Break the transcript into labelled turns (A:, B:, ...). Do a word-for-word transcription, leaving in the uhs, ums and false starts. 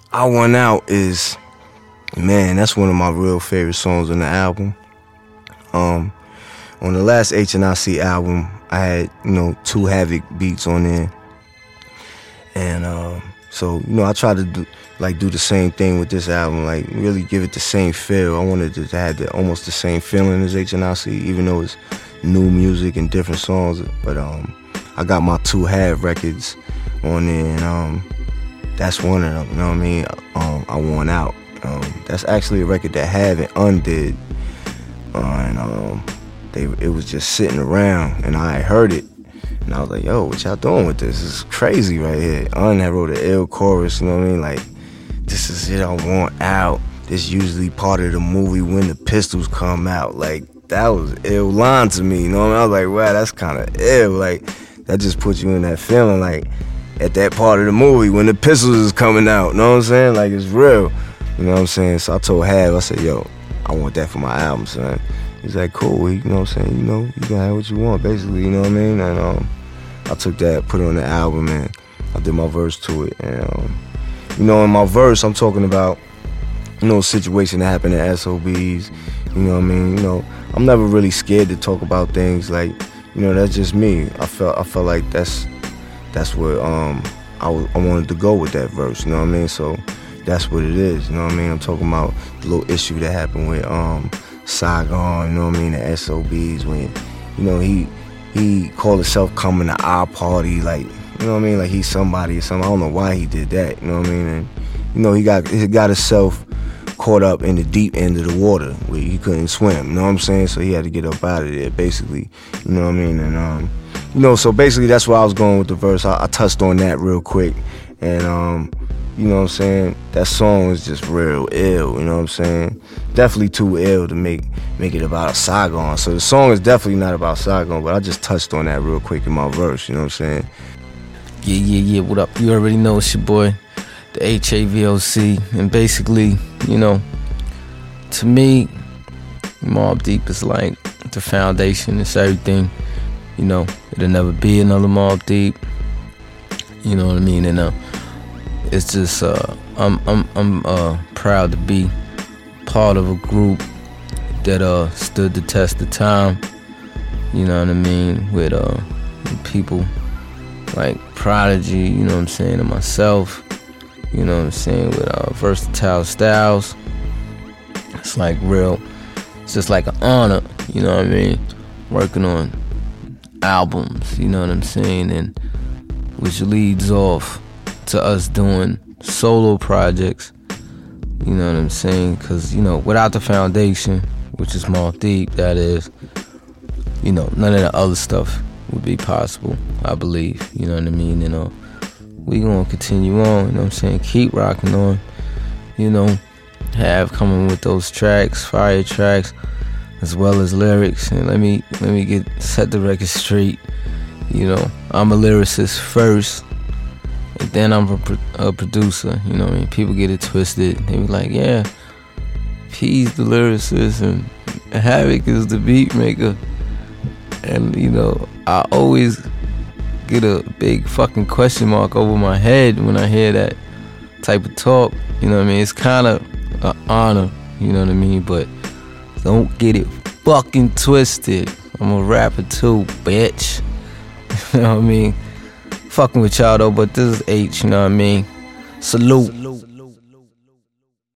A: I Want Out is, man, that's one of my real favorite songs on the album. Um, on the last H and I C album, I had, you know, two Havoc beats on there. And um, so, you know, I tried to do, like, do the same thing with this album, like, really give it the same feel. I wanted it to have the, almost the same feeling as H and I C, even though it's new music and different songs. But um, I got my two Have records on there, and um, that's one of them, you know what I mean? Um, I Want Out. Um, that's actually a record that Have and undid. Uh, and um, they, it was just sitting around, and I heard it. And I was like, yo, what y'all doing with this? This is crazy right here. Un had wrote an ill chorus, you know what I mean? Like, this is it I want out. This usually part of the movie when the pistols come out. Like, that was ill line to me, you know what I mean? I was like, wow, that's kind of ill. Like, that just puts you in that feeling, like, at that part of the movie when the pistols is coming out, you know what I'm saying? Like, it's real, you know what I'm saying? So I told Have, I said, yo, I want that for my album, son. He's like, cool, you know what I'm saying? You know, you can have what you want, basically, you know what I mean? And um, I took that, put it on the album, and I did my verse to it. And, um, you know, in my verse, I'm talking about, you know, a situation that happened at S O Bs, you know what I mean? You know, I'm never really scared to talk about things like, you know, that's just me. I felt I felt like that's that's what um I, w- I wanted to go with that verse, you know what I mean? So that's what it is, you know what I mean? I'm talking about the little issue that happened with um Saigon, you know what I mean, the S O Bs, when, you know, he he called himself coming to our party, like, you know what I mean, like he's somebody or something. I don't know why he did that, you know what I mean? And, you know, he got he got himself caught up in the deep end of the water where he couldn't swim, you know what I'm saying? So he had to get up out of there, basically, you know what I mean? And, um, you know, so basically that's where I was going with the verse. I, I touched on that real quick. And, um, you know what I'm saying? That song is just real ill, you know what I'm saying? Definitely too ill to make make it about Saigon. So the song is definitely not about Saigon, but I just touched on that real quick in my verse, you know what I'm saying?
B: Yeah, yeah, yeah, what up? You already know it's your boy, the H A V O C. And basically, you know, to me, Mobb Deep is like the foundation. It's everything. You know, it'll never be another Mobb Deep. You know what I mean? And uh, it's just, uh, I'm I'm I'm uh, proud to be part of a group that uh stood the test of time. You know what I mean? With uh people like Prodigy, you know what I'm saying, and myself. You know what I'm saying? With uh, Versatile Styles. It's like real. It's just like an honor. You know what I mean? Working on albums. You know what I'm saying? And which leads off to us doing solo projects, you know what I'm saying? Because, you know, without the foundation, which is Mobb Deep, that is, you know, none of the other stuff would be possible, I believe, you know what I mean? You know, we gonna continue on, you know what I'm saying? Keep rocking on, you know, have coming with those tracks, fire tracks, as well as lyrics. And let me, let me get, set the record straight. You know, I'm a lyricist first, and then I'm a, pro- a producer, you know what I mean? People get it twisted. They be like, yeah, P's the lyricist and Havoc is the beat maker. And, you know, I always get a big fucking question mark over my head when I hear that type of talk. You know what I mean? It's kind of an honor, you know what I mean? But don't get it fucking twisted. I'm a rapper too, bitch. You know what I mean? Fucking with y'all though, but this is H, you know what I mean? Salute.